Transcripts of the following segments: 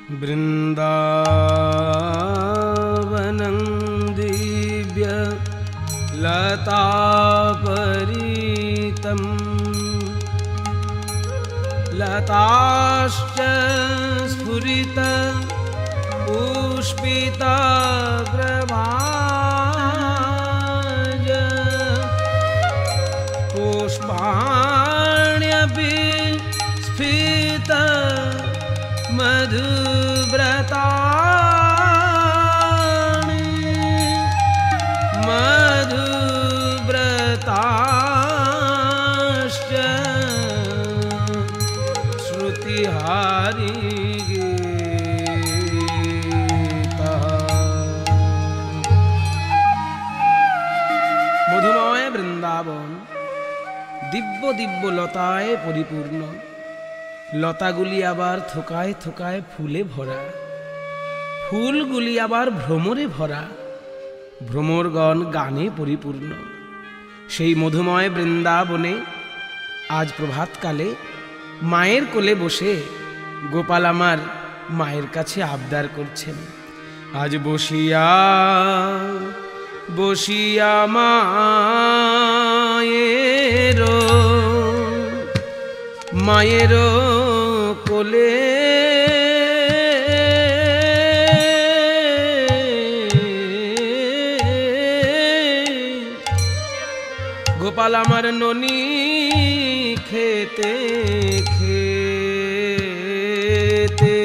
वृन्दावनं दिव्य लतापरीतं लताश्च स्फुरित पुष्पिताग्रभाज पुष्पाण्यपि स्फीत मधुव्रतानि मधुव्रताश्च श्रुतिहारी गीता। मधुमय বৃন্দাবন দিব্য দিব্য লতায় পরিপূর্ণ। লতাগুলি আবার থোকায় থোকায় ফুলে ভরা, ফুলগুলি আবার ভ্রমরে ভরা, ভ্রমরগণ গানে পরিপূর্ণ। সেই মধুময় বৃন্দাবনে আজ প্রভাতকালে মায়ের কোলে বসে গোপাল আমার মায়ের কাছে আবদার করছেন। আজ বসিয়া বসিয়া মায়ের কোলে গোপাল আমার ননি খেতে খেতে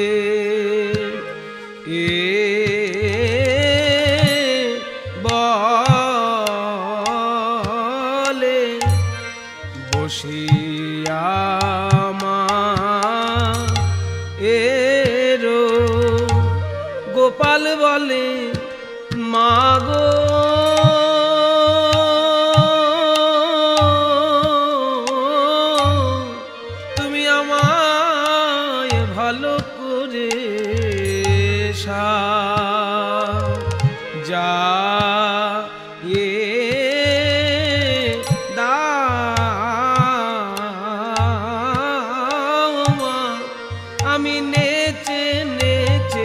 বলে বসিয়া গোপাল বলে মাগো তুমি আমায় ভালো করে যা আমি নেচে নেচে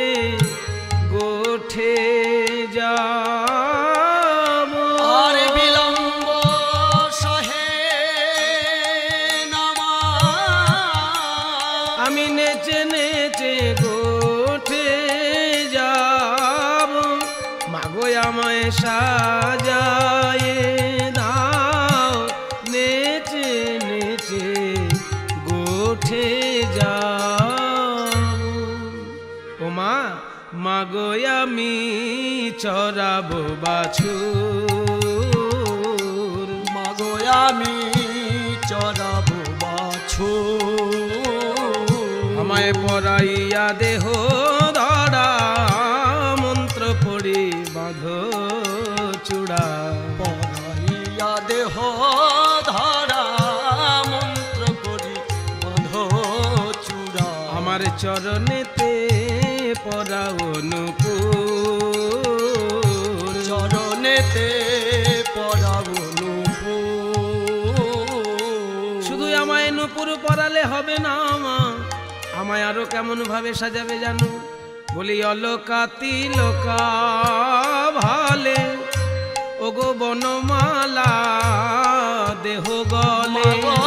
গোঠে যাব। আর বিলম্ব সহে নামা আমি নেচে নেচে গোঠে যাব। মাগো আমায় সাজায় দাও, নেচে নেচে গোঠে যাব। ও মা মাগো আমি চরাবো বাছুর, মাগো আমি চরাবো বাছুর। আমায় পরাইয়া দেহ ধরা মন্ত্র পড়ি বাঁধো চূড়া। পরাইয়া দেহ ধরা মন্ত্র করি বাঁধো চূড়া। আমার চরণেতে পরাও নূপুর, চরণেতে পরাবো নূপুর। শুধু আমায় নূপুর পরালে হবে না মা, আমায় আরো কেমন ভাবে সাজাবে জানো? বলি অলকাতি লোকা ভালে ওগো বনমালা দেহ গলে।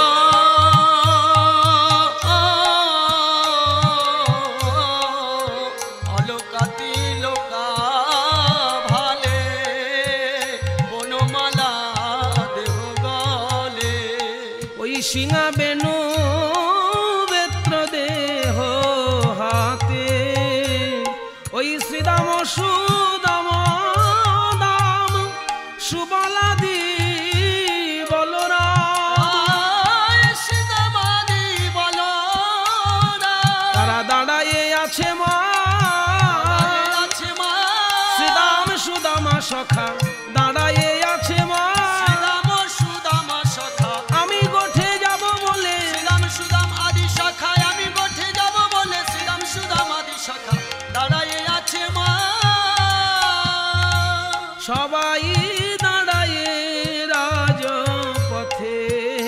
অলকাতি লোকা ভালে বনমালা দেহ গলে। ওই সিঙা বেনু বেত্র দেহ হাতে, ওই শ্রীদাম সুদাম দাম সুবলাদি বলরাম, সীতামাদি বলরাম তারা দাঁড়ায়ে আছে মা। আছে মা শ্রীদাম সুদামা সখা দাঁড়ায়ে আছে মা। শ্রীরাম সুদাম সখা আমি গোঠে যাব বলে, শ্রীরাম সুদাম আদি শাখায় আমি গোঠে যাব বলে। শ্রীরাম সুদাম আদি শাখা দাঁড়ায়ে আছে মা। সবাই দাঁড়ায়ে রাজপথে।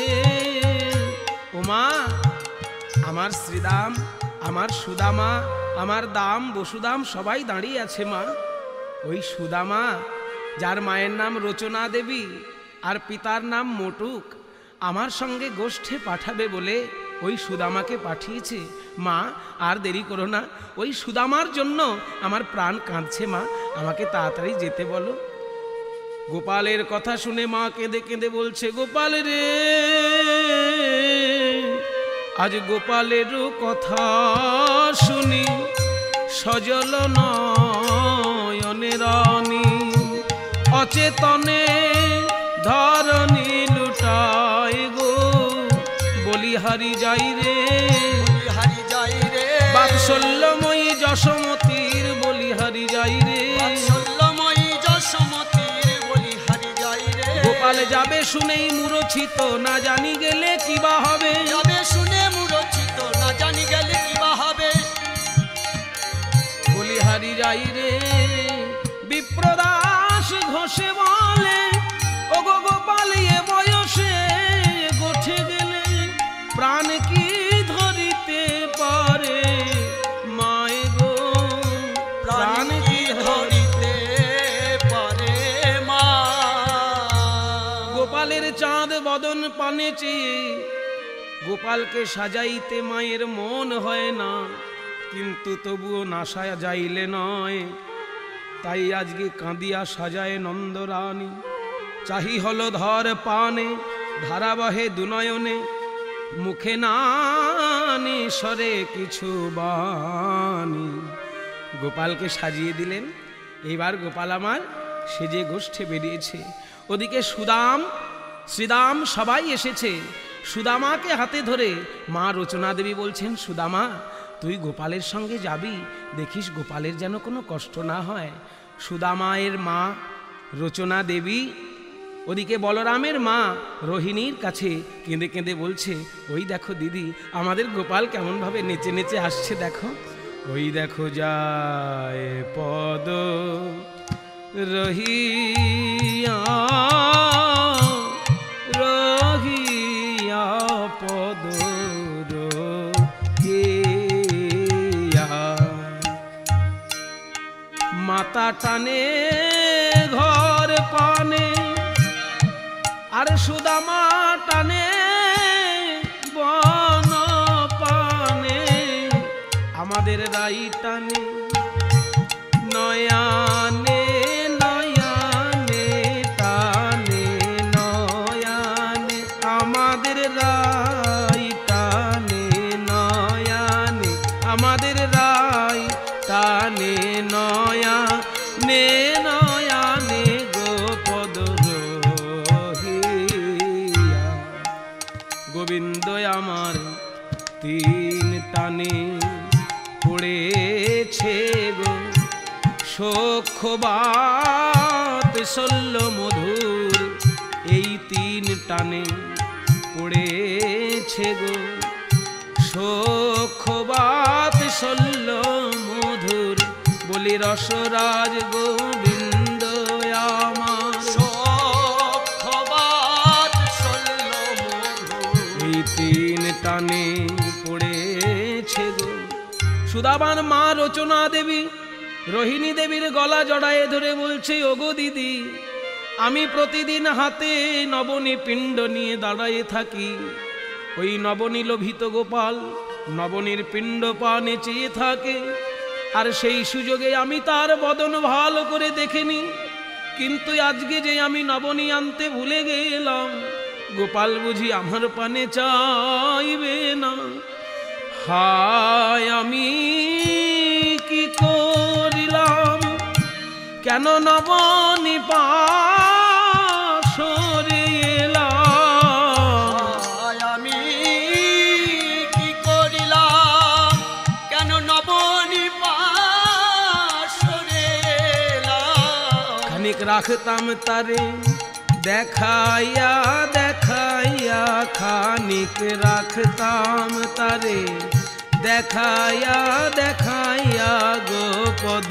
ও মা, আমার শ্রীরাম, আমার সুদামা, আমার দাম বসুদাম সবাই দাঁড়িয়ে আছে মা। ওই সুদামা, যার মায়ের নাম রচনা দেবী আর পিতার নাম মোটুক, আমার সঙ্গে গোষ্ঠে পাঠাবে বলে ওই সুদামাকে পাঠিয়েছে। মা আর দেরি করো না, ওই সুদামার জন্য আমার প্রাণ কাঁদছে মা, আমাকে তাড়াতাড়ি যেতে বলো। গোপালের কথা শুনে মা কেঁদে কেঁদে বলছে, গোপাল রে, আজ গোপালের কথা শুনি সজল নয়নে রানী, অচেতনে ধরণী লুটায় গো, বলিহারি যাই রে, বলিহারি যাই রে, বাৎসল্যময়ী যশোমতীর বলিহারি যাই রে, বাৎসল্যময়ী যশোমতীর বলিহারি যাই রে। গোপাল যাবে শুনেই মূরছিত, না জানি গেলে কি বা হবে, যাবে শুনে মূরছিত, না জানি গেলে কি বা হবে, বলিহারি যাই রে। বিপ্রদাস ঘোষে বলে, ও গো গোপাল এ বয়সে গোঠে গেলে প্রাণ কি ধরিতে পারে মায় গো, প্রাণ কি ধরিতে পারে মা। গোপালের চাঁদ বদন পানে চেয়ে গোপালকে সাজাইতে মায়ের মন হয় না, কিন্তু তবুও নাশা যাইলে নয়, তাই আজকে কাঁদিয়া সাজায় নন্দরানী। চাহি হলো ধর পানে, ধারাবহে দুনয়নে, মুখে নানি সরে কিছু বাণী। গোপালকে সাজিয়ে দিলেন। এইবার গোপাল আমার সেজে গোষ্ঠে বেরিয়েছে। ওদিকে সুদাম শ্রীদাম সবাই এসেছে। সুদামাকে হাতে ধরে মা রচনা দেবী বলছেন, সুদামা তুই গোপালের সঙ্গে যাবি, দেখিস গোপালের যেন কোনো কষ্ট না হয়। সুদামায়ের মা রচনা দেবী ওদিকে বলরামের মা রোহিণীর কাছে কেঁদে কেঁদে বলছে, ওই দেখো দিদি, আমাদের গোপাল কেমনভাবে নেচে নেচে আসছে দেখো, ওই দেখো যায় পদ রহিয়া রহিয়া পদ রহিয়া, মাতা টানে ঘর পানে আর সুদামা টানে বন পানে, আমাদের রাই টানে নয়ানে নয়ানে টানে নয়ানে, আমাদের রাই টানে নয়ানে, আমাদের রাই টানে নয়ানে নয়ানে গোপদ রহিয়া। গোবিন্দ আমার তিন টানে পড়েছে গো, সখ্যবাত শল্য মধুর, এই তিন টানে পড়েছে গো, সখ্যবাত শল্য মধুর, বলি রসরাজ গোবিন্দ আমার, সখ্যবাত শল্য মধুর, এই তিন টানে পড়েছে গো। সুদামার মা রচনা দেবী রোহিণী দেবীর গলা জড়ায়ে ধরে বলছে, ওগো দিদি, আমি প্রতিদিন হাতে নবনী পিণ্ড নিয়ে দাঁড়ায়ে থাকি, ওই নবনী লোভিত গোপাল নবনীর পিণ্ড পানে চেয়ে থাকে, আর সেই সুযোগে আমি তার বদন ভালো করে দেখিনি, কিন্তু আজকে যে আমি নবনী আনতে ভুলে গেলাম, গোপাল বুঝি আমার পানে চাইবে না। হায় আমি কি করিলাম, কেন নবনী পাশরে এলাম, আমি কি করিলাম, কেন নবনী পাশরে এলাম। খানিক রাখতাম তারে দেখাইয়া দেখাইয়া, খানিক রাখতাম তারে দেখাইয়া দেখাইয়া গোপদ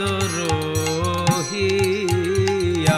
রহিয়া।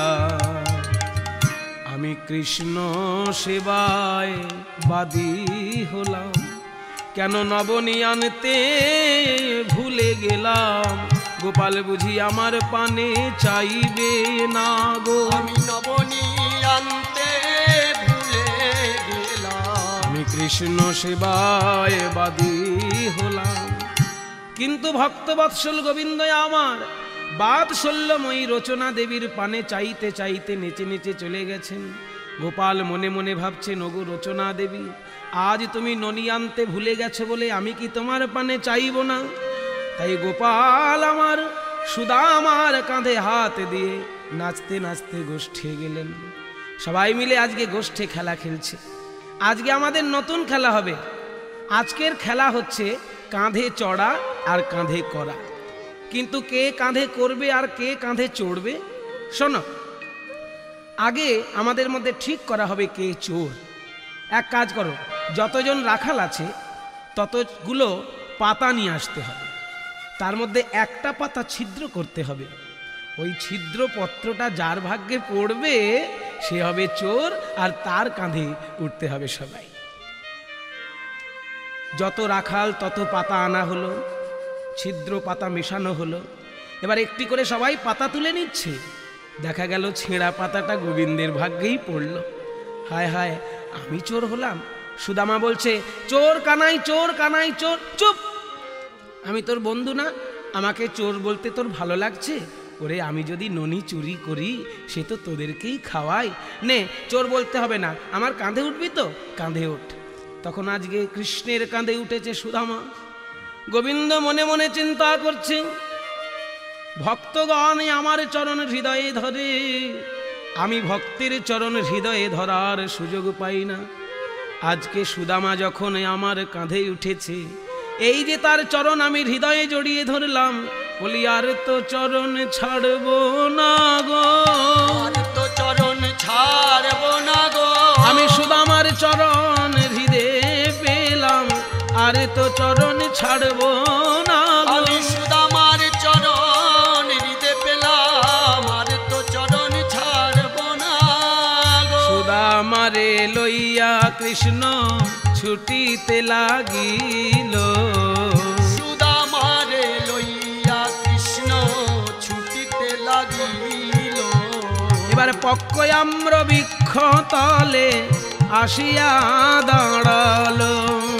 আমি কৃষ্ণ সেবায় বাদী হলাম, কেন নবনী আনতে ভুলে গেলাম, গোপাল বুঝি আমার পানে চাইবে না গো। আমি নবনী আনতে ভুলে গেলাম, আমি কৃষ্ণ সেবায় বাদী হলাম। কিন্তু ভক্তবৎসল গোবিন্দ আমার বাৎসল্যময়ী রচনা দেবীর পানে চাইতে চাইতে নেচে নেচে চলে গেছেন। গোপাল মনে মনে ভাবছেন, ওগো রচনা দেবী, আজ তুমি ননি আনতে ভুলে গেছো বলে আমি কি তোমার পানে চাইব না? তাই গোপাল আমার সুদামার কাঁধে হাত দিয়ে নাচতে নাচতে গোষ্ঠে গেলেন। সবাই মিলে আজকে গোষ্ঠে খেলা খেলছে। আজকে আমাদের নতুন খেলা হবে। আজকের খেলা হচ্ছে কাঁধে চড়া আর কাঁধে করা। কিন্তু কে কাঁধে করবে আর কে কাঁধে চড়বে, শোনো। আগে আমাদের মধ্যে ঠিক করা হবে কে চোর। এক কাজ করো, যতজন রাখাল আছে ততগুলো পাতা নিয়ে আসতে হবে। তার মধ্যে একটা পাতা ছিদ্র করতে হবে। ওই ছিদ্র পত্রটা যার ভাগ্যে পড়বে সে হবে চোর, আর তার কাঁধে উঠতে হবে সবাই। যত রাখাল তত পাতা আনা হলো, ছিদ্র পাতা মেশানো হলো। এবার একটি করে সবাই পাতা তুলে নিচ্ছে। দেখা গেল ছেঁড়া পাতাটা গোবিন্দের ভাগ্যেই পড়ল। হায় হায়, আমি চোর হলাম। সুদামা বলছে, চোর কানাই, চোর কানাই, চোর। চুপ! আমি তোর বন্ধু না? আমাকে চোর বলতে তোর ভালো লাগছে? ওরে, আমি যদি ননি চুরি করি সে তো তোদেরকেই খাওয়াই। নে, চোর বলতে হবে না। আমার কাঁধে উঠবি তো? কাঁধে ওঠ। তখন আজকে কৃষ্ণের কাঁধে উঠেছে সুদামা। গোবিন্দ মনে মনে চিন্তা করছে, ভক্তগণ আমার চরণ হৃদয়ে ধরে, আমি ভক্তের চরণ হৃদয়ে ধরার সুযোগ পাই না। আজকে সুদামা যখন আমার কাঁধে উঠেছে, এই যে তার চরণ আমি হৃদয়ে জড়িয়ে ধরলাম, বলি আর তো চরণ ছাড়বো না গো, আর তো চরণ ছাড়বো না গো। আমি সুদামার চরণ হৃদয়ে পেলাম, আর তো চরণ ছাড়বো না গো। আমি সুদামার চরণ হৃদয়ে পেলাম, আর তো চরণ ছাড়বো না গো। সুদামারে লইয়া কৃষ্ণ ছুটিতে লাগিল, সুদামারে লইয়া কৃষ্ণ ছুটিতে লাগিল। এবার পক্কয়াম্র বৃক্ষ তলে আসিয়া দাঁড়ালো,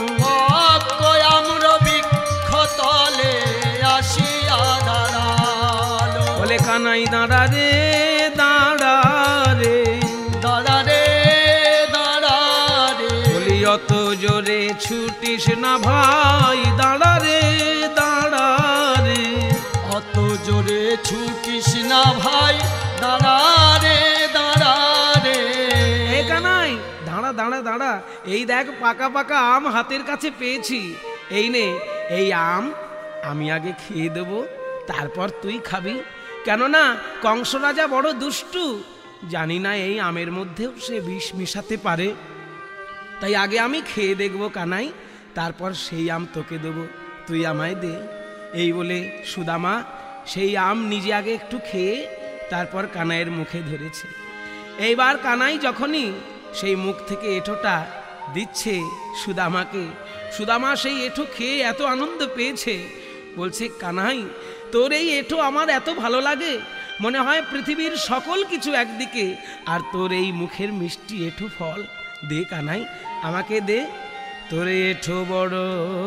পক্কয়াম্র বৃক্ষ তলে আসিয়া দাঁড়ালো। বলে কানাই দাঁড়া রে, দাঁড়া রে, দাঁড়া রে, দাঁড়া রে। বলি অত জোরে ছুটিস না ভাই, দাঁড়া রে, দাঁড়া রে। অত জোরে ছুটিস না ভাই, দাঁড়া রে, দাঁড়া রে। এ কানাই, দাঁড়া দাঁড়া দাঁড়া। এই দেখ পাকা পাকা আম হাতের কাছে পেয়েছি। এই নে, এই আম আমি আগে খেয়ে দেব, তারপর তুই খাবি। কেননা কংস রাজা বড় দুষ্টু, জানি না এই আমের মধ্যেও সে বিষ মিশাতে পারে। তাই আগে আমি খেয়ে দেখব কানাই, তারপর সেই আম তোকে দেব, তুই আমায় দে। এই বলে সুদামা সেই আম নিজে আগে একটু খেয়ে তারপর কানাইয়ের মুখে ধরেছে। এইবার কানাই যখনই সেই মুখ থেকে এঁঠোটা দিচ্ছে সুদামাকে, সুদামা সেই এঁঠো খেয়ে এত আনন্দ পেয়েছে, বলছে, কানাই, তোর এই এঁঠো আমার এত ভালো লাগে, মনে হয় পৃথিবীর সকল কিছু একদিকে, আর তোর এই মুখের মিষ্টি এঁঠো ফল দে কানাই, আমাকে দে। তোর এঁঠো বড়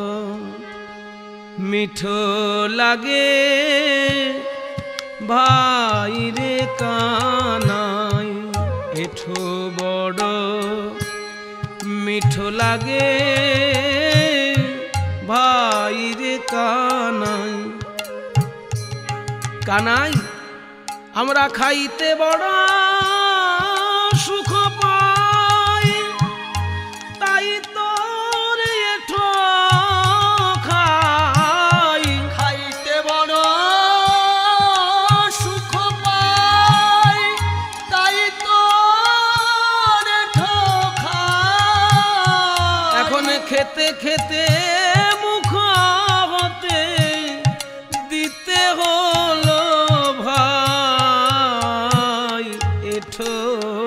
মিঠো লাগে ভাই রে কানাই, এঁঠো বড় মিঠো লাগে ভাই রে কানাই। কানাই, আমরা খাইতে বড় সুখ পাই, তাই তোর এঁঠো খাই। খাইতে বড় সুখ পাই, তাই তো এঁঠো খাই। এখন খেতে খেতে মুখ হতে দিতে হলো ভাই, এঁঠো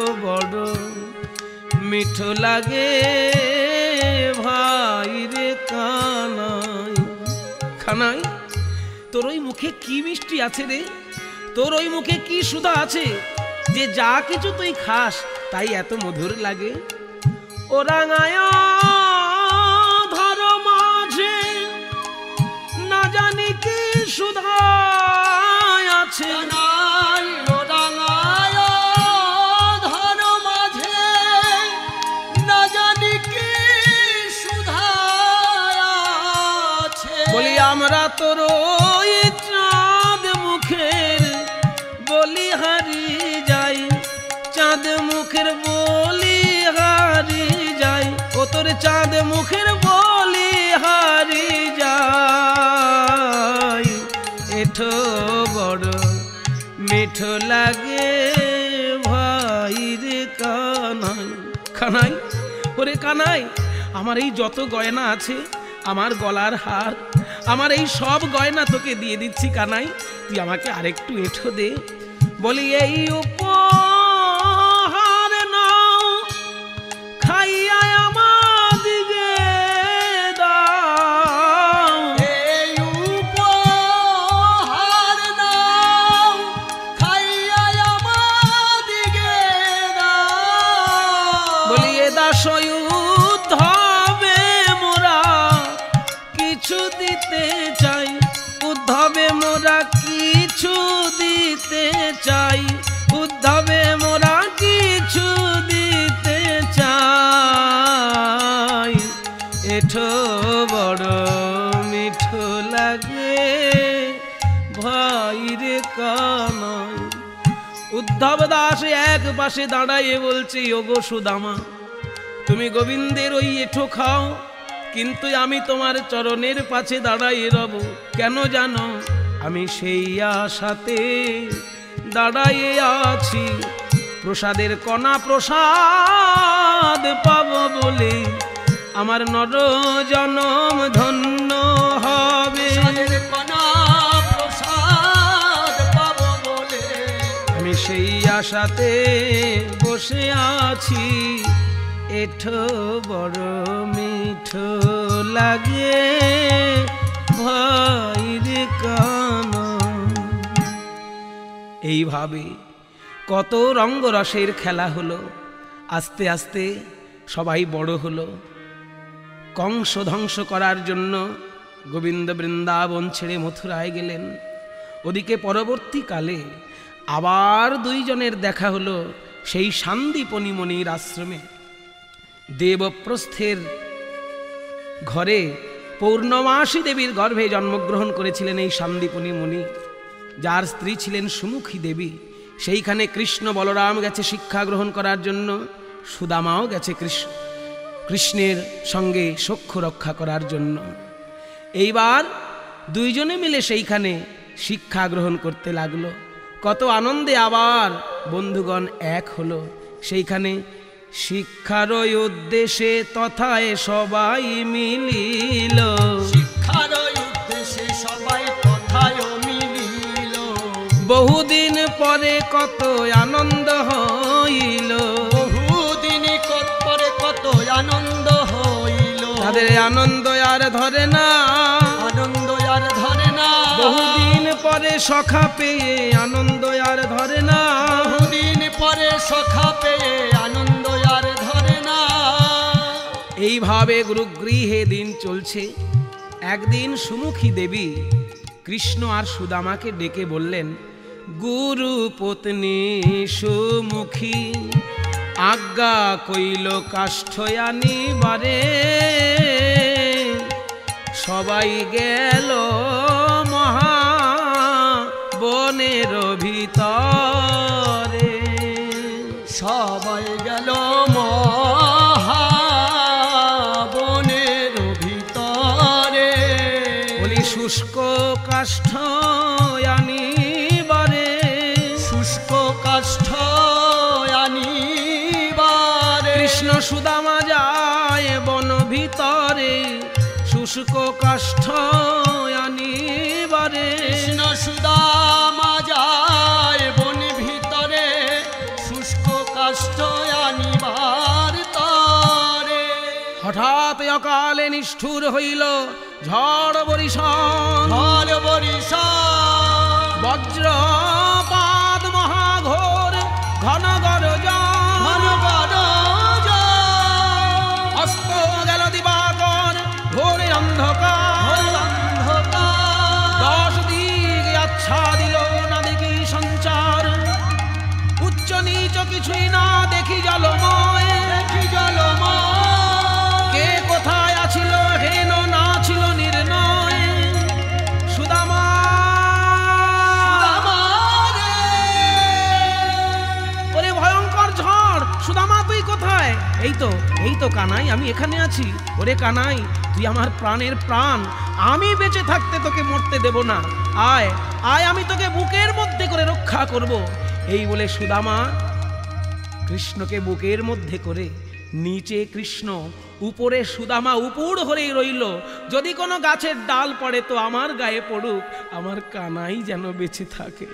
বড় মিঠো লাগে ভাই রে কানাই। কানাই, তোর ওই মুখে কি মিষ্টি আছে রে, তোর ওই মুখে কি সুধা আছে যে যা কিছু তুই খাস তাই এত মধুর লাগে। ও রাঙায় ধর মাঝে না জানি কি সুধা আছে। কানাই ও রাঙায় ধর মাঝে না জানি কি সুধা আছে। বলি আমরা তোর ওই চাঁদ মুখের বলি হারি যাই, চাঁদ মুখের বলি হারি যাই, ও তোর চাঁদ মুখের বলি হারি যাই। এঠো বড় মিঠো লাগে ভাই রে কানাই। কানাই, ওরে কানাই, আমার এই যত গয়না আছে, আমার গলার হার, আমার এই সব গয়না তোকে দিয়ে দিচ্ছি কানাই, তুই আমাকে আরেকটু এঠো দে। বলি এই উপহার নাও, খাইয়া আমাদিগে দাও। এই উপহার নাও, খাইয়া আমাদিগে দাও। বলি এ দাসয় উদ্ধবে মোরা কিছু দিতে চাই, উদ্ধবে মোরা কিছু দিতে চাই, উদ্ধবে মোরা কিছু দিতে চাই। এঠো বড় মিঠো লাগে ভাই রে কানাই। উদ্ধব দাস এক পাশে দাঁড়াইয়ে বলছে, ওগো সুদামা, তুমি গোবিন্দের ওই এঠো খাও, কিন্তু আমি তোমার চরণের পাশে দাঁড়াইয়ে রব। কেন জানো, আমি সেই আশাতে দাঁড়াইয়ে আছি প্রসাদের কণা প্রসাদ পাব বলে আমার নর জনম ধন্য হবে। প্রসাদের কণা প্রসাদ পাবো বলে আমি সেই আশাতে বসে আছি, এঠো বড় মিঠো লাগে ভাই রে কানাই। এইভাবে কত রঙ্গরসের খেলা হলো, আস্তে আস্তে সবাই বড় হলো। কংস ধ্বংস করার জন্য গোবিন্দ বৃন্দাবন ছেড়ে মথুরায় গেলেন। ওদিকে পরবর্তীকালে আবার দুইজনের দেখা হলো সেই সান্দীপনী মুনির আশ্রমে। দেবপ্রস্থের ঘরে পৌর্ণমাসী দেবীর গর্ভে জন্মগ্রহণ করেছিলেন এই সান্দীপনী মুনি, যার স্ত্রী ছিলেন সুমুখী দেবী। সেইখানে কৃষ্ণ বলরাম গেছে শিক্ষা গ্রহণ করার জন্য, সুদামাও গেছে কৃষ্ণের সঙ্গে সখ্য রক্ষা করার জন্য। এইবার দুইজনে মিলে সেইখানে শিক্ষা গ্রহণ করতে লাগলো। কত আনন্দে আবার বন্ধুগণ এক হলো। সেইখানে শিক্ষার উদ্দেশ্যে তথায় সবাই মিলিল, শিক্ষার উদ্দেশ্যে সবাই কথায় মিলিল। বহুদিন পরে কত আনন্দ হইল, বহুদিন পরে কত আনন্দ হইল। তাদের আনন্দ আর ধরে না, আনন্দ আর ধরে না। বহুদিন পরে সখা পেয়ে আনন্দ আর ধরে না, বহুদিন পরে সখা পেয়ে আনন্দ আর ধরে না। এইভাবে গুরুগৃহে দিন চলছে। একদিন সুমুখী দেবী কৃষ্ণ আর সুদামাকে ডেকে বললেন, গুরু পত্নী সুমুখী আজ্ঞা কইল কাষ্ঠ আনিবারে, সবাই গেল মহা বনের ভিতরে, সবাই গেল মহাবনের ভিতরে। বলি শুষ্ক কাষ্ঠ আনিবারে, শুষ্ক কাষ্ঠ আনিবারে। কৃষ্ণ সুদামা যায় বন ভিতরে, শুষ্ক কাষ্ঠ আনিবারে। কৃষ্ণ সুদামা যায় বন ভিতরে, শুষ্ক কাষ্ঠ আনিবার তরে। হঠাৎ হঠাৎ অকালে নিষ্ঠুর হইল ঝড় বরিশন, ঝড় বরিশন, বজ্রপাত মহাঘোর ঘন গর্জন, ঘন গর্জন, অস্ত গেল দিবাকর ঘোরে অন্ধকার, দশ দিক আচ্ছাদিল না দেখি সঞ্চার, উচ্চ নিচ কিছুই না দেখি জলময়, দেখি জলময়, কে কোথায় আছিল হেন না ছিল নির্ণয়, সুদামা ওরে ভয়ঙ্কর ঝড়, সুদামা তুই কোথায়? এই তো কানাই, আমি এখানে আছি। ওরে কানাই, তুই আমার প্রাণের প্রাণ, আমি বেঁচে থাকতে তোকে মরতে দেব না, আয় আয়, আমি তোকে বুকের মধ্যে করে রক্ষা করব। এই বলে সুদামা কৃষ্ণকে বুকের মধ্যে করে, নিচে কৃষ্ণ, উপরে সুদামা উপুড় হয়েই রইল। যদি কোনো গাছের ডাল পড়ে তো আমার গায়ে পড়ুক, আমার কানাই যেন বেঁচে থাকে।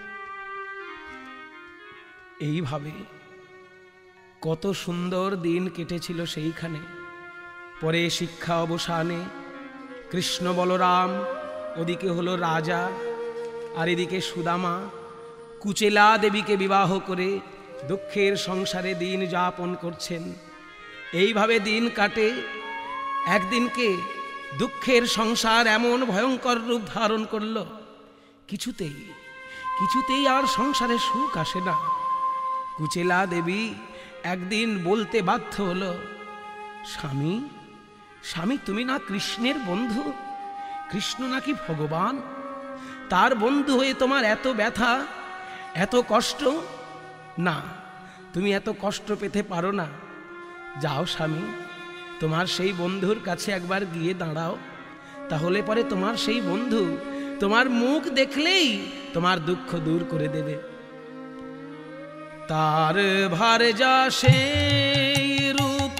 এইভাবে কত সুন্দর দিন কেটেছিল সেইখানে। পরে শিক্ষা অবসানে কৃষ্ণ বলরাম ওদিকে হলো রাজা, আর এদিকে সুদামা কুচেলা দেবীকে বিবাহ করে দুঃখের সংসারে দিন যাপন করছেন। এইভাবে দিন কাটে। একদিনকে দুঃখের সংসার এমন ভয়ঙ্কর রূপ ধারণ করল, কিছুতেই আর সংসারে সুখ আসে না। কুচেলা দেবী একদিন বলতে বাধ্য হলো, স্বামী স্বামী, তুমি না কৃষ্ণের বন্ধু, কৃষ্ণ নাকি ভগবান, তার বন্ধু হয়ে তোমার এত ব্যথা, এত কষ্ট। না, তুমি এত কষ্ট পেতে পারো না। যাও স্বামী, তোমার সেই বন্ধুর কাছে একবার গিয়ে দাঁড়াও, তাহলে পরে তোমার সেই বন্ধু তোমার মুখ দেখলেই তোমার দুঃখ দূর করে দেবে। তার ভার যা সেই রূপ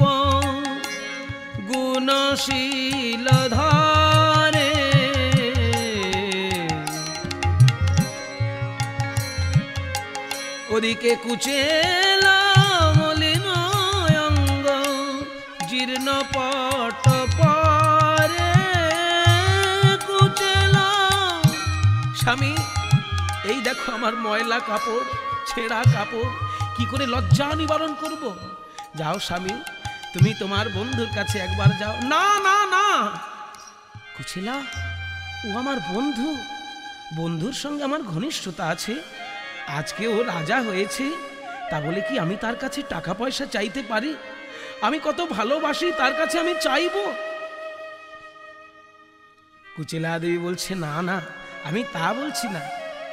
গুণশীল ধারে, ওদিকে কুচেলা মলিন অঙ্গ জীর্ণ পট পরে। কুচেলা, স্বামী এই দেখো আমার ময়লা কাপড়, ছেঁড়া কাপড়, কি করে লজ্জা নিবারণ করব? যাও স্বামী, তুমি তোমার বন্ধুর কাছে একবার যাও। না না না, কুচেলা ও আমার বন্ধু, বন্ধুর সঙ্গে আমার ঘনিষ্ঠতা আছে, আজকে ও রাজা হয়েছে, তা বলে কি আমি তার কাছে টাকা পয়সা চাইতে পারি? আমি কত ভালোবাসি, তার কাছে আমি চাইব? কুচেলা দেবী বলছে, না না, আমি তা বলছি না।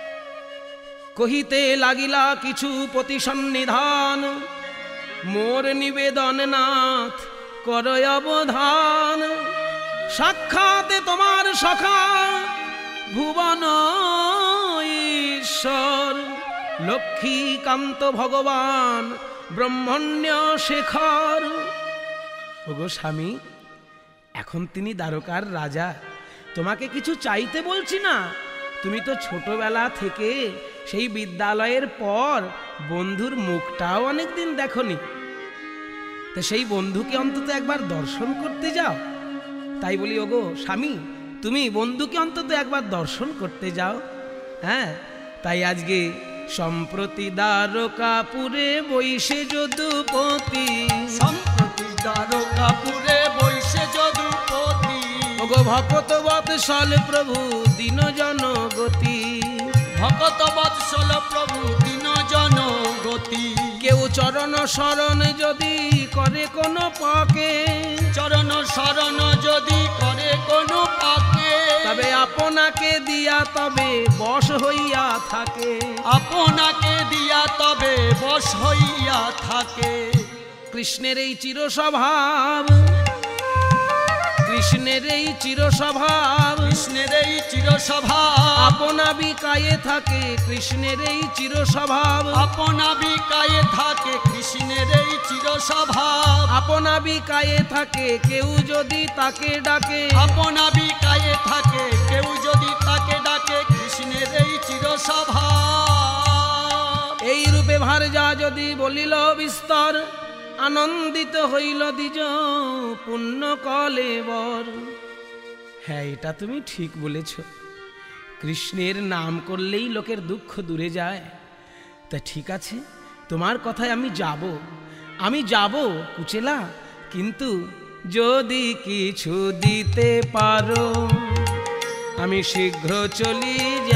কহিতে লাগিলা কিছু প্রতিসন্নিধান, মোর নিবেদন নাথ করয় অবধান। সাক্ষাতে তোমার সখা ভুবন ঈশ্বর, লক্ষ্মীকান্ত ভগবান ব্রহ্মণ্য শেখর। ওগো স্বামী, এখন তিনি দ্বারকার রাজা, তোমাকে কিছু চাইতে বলছি না। তুমি তো ছোটবেলা থেকে সেই বিদ্যালয়ের পর বন্ধুর মুখটাও অনেকদিন দেখনি, তো সেই বন্ধুকে অন্তত একবার দর্শন করতে যাও। তাই বলি, ওগো স্বামী, তুমি বন্ধুকে অন্তত একবার দর্শন করতে যাও। হ্যাঁ, তাই আজকে সম্প্রতি দ্বারকাপুরে বৈশে যদুপতি, সম্প্রতি দ্বারকাপুরে বৈশে যদুপতি, ওগো ভকত বৎসল প্রভু দীন জনগতি। ভকত বৎসল প্রভু দীন জনগতি। কেউ চরণ শরণ যদি করে কোনো পাকে, চরণ শরণ যদি করে কোনো পাকে, তবে আপনাকে দিয়া তবে বশ হইয়া থাকে, আপনাকে দিয়া তবে বশ হইয়া থাকে। কৃষ্ণের এই চিরস্বভাব, কৃষ্ণের এই চিরস্বভাব, কৃষ্ণের এই চিরস্বভাব, আপনা বিকায়ে থাকে কৃষ্ণের এই চিরস্বভাব, আপনা বিকায়ে থাকে কৃষ্ণের এই চিরস্বভাব, আপনা বিকায়ে থাকে কেউ যদি তাকে ডাকে, আপনা বিকায়ে থাকে কেউ যদি তাকে ডাকে কৃষ্ণের এই চিরস্বভাব। এই রূপে ভার যা যদি বলিল বিস্তর, আনন্দিত হইল দ্বিজ পুণ্য কলেবর। হ্যাঁ, এটা তুমি ঠিক বলেছ। কৃষ্ণের নাম করলেই লোকের দুঃখ দূরে যায়। তা ঠিক আছে, তোমার কথায় আমি যাব কুচেলা, কিন্তু যদি কিছু দিতে পারো আমি শীঘ্র চলি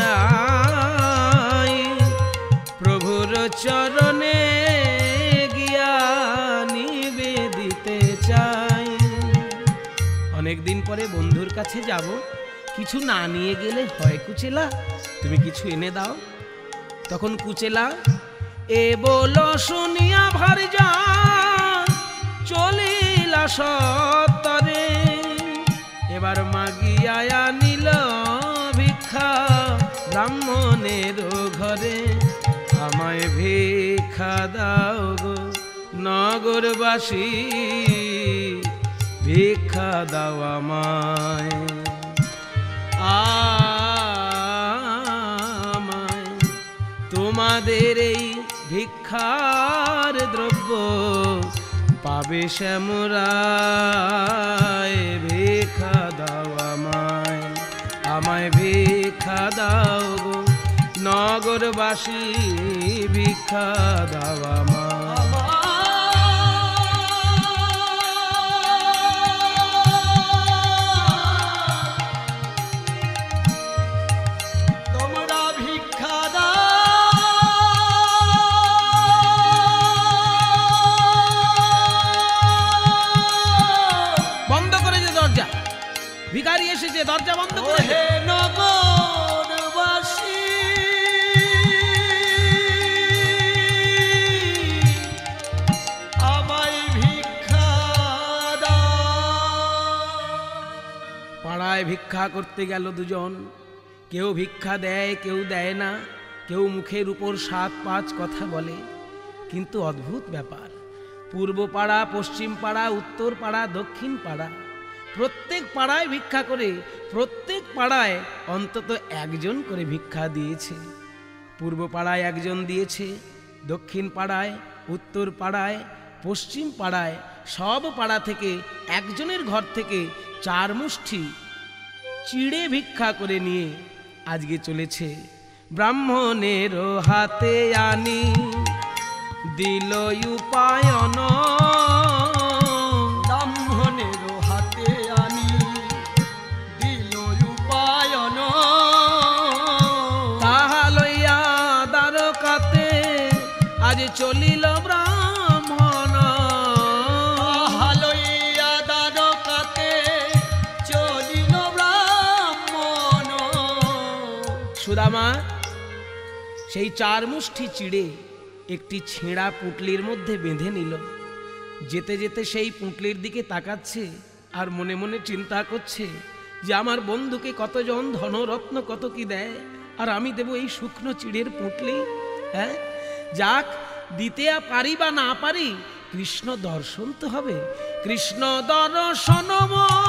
যাই, প্রভুর চরণে গিয়া নিবেদিতে চাই। অনেকদিন পরে বন্ধুর কাছে যাব, কিছু না নিয়ে গেলে হয় কুচেলা, তুমি কিছু এনে দাও। তখন কুচেলা এ বলো শুনিয়া ভারি যা চলিলা সত্তরে। এবার মাগিয়া আনিল ভিক্ষা ব্রাহ্মণের ঘরে। আমায় ভিক্ষা দাও গো নগরবাসী, ভিক্ষা দাও আমায়, আমায়। তোমাদের এই ভিক্ষার দ্রব্য পাবে শ্যামরায়। ভিক্ষা দাও আমায়, আমায় ভিক্ষা দাও গো নগরবাসী, ভিক্ষা দাও আমায়। ভিখারি এসেছে, দরজা বন্ধ করে দে। নগরবাসী আমায় ভিক্ষা দাও। পাড়ায় ভিক্ষা করতে গেল দুজন। কেউ ভিক্ষা দেয়, কেউ দেয় না, কেউ মুখের উপর 7-5 কথা বলে। কিন্তু অদ্ভুত ব্যাপার, পূর্ব পাড়া, পশ্চিম পাড়া, উত্তর পাড়া, দক্ষিণ পাড়া, প্রত্যেক পাড়ায় ভিক্ষা করে প্রত্যেক পাড়ায় অন্তত একজন করে ভিক্ষা দিয়েছে। পূর্ব পাড়ায় একজন দিয়েছে, দক্ষিণ পাড়ায়, উত্তর পাড়ায়, পশ্চিম পাড়ায়, সব পাড়া থেকে একজনের ঘর থেকে 4 মুষ্টি চিড়ে ভিক্ষা করে নিয়ে আজকে চলেছে। ব্রাহ্মণের হাতে আনি দিল উপায়ন, ব্রাহ্মণের হাতে আনি দিল উপায়ন। তাহা লইয়া দ্বারকাতে আজ চলিল ব্রাহ্মণ। তাহা লইয়া দ্বারকাতে চলিল ব্রাহ্মণ। সুদামা সেই 4 মুষ্টি চিড়ে একটি ছেঁড়া পুঁটলির মধ্যে বেঁধে নিল। যেতে যেতে সেই পুঁটলির দিকে তাকাচ্ছে আর মনে মনে চিন্তা করছে যে আমার বন্ধুকে কতজন ধনরত্ন কত কি দেয়, আর আমি দেব এই শুকনো চিড়ের পুঁটলি। হ্যাঁ, যাক, দিতে পারি বা না পারি, কৃষ্ণ দর্শন তো হবে। কৃষ্ণ দর্শন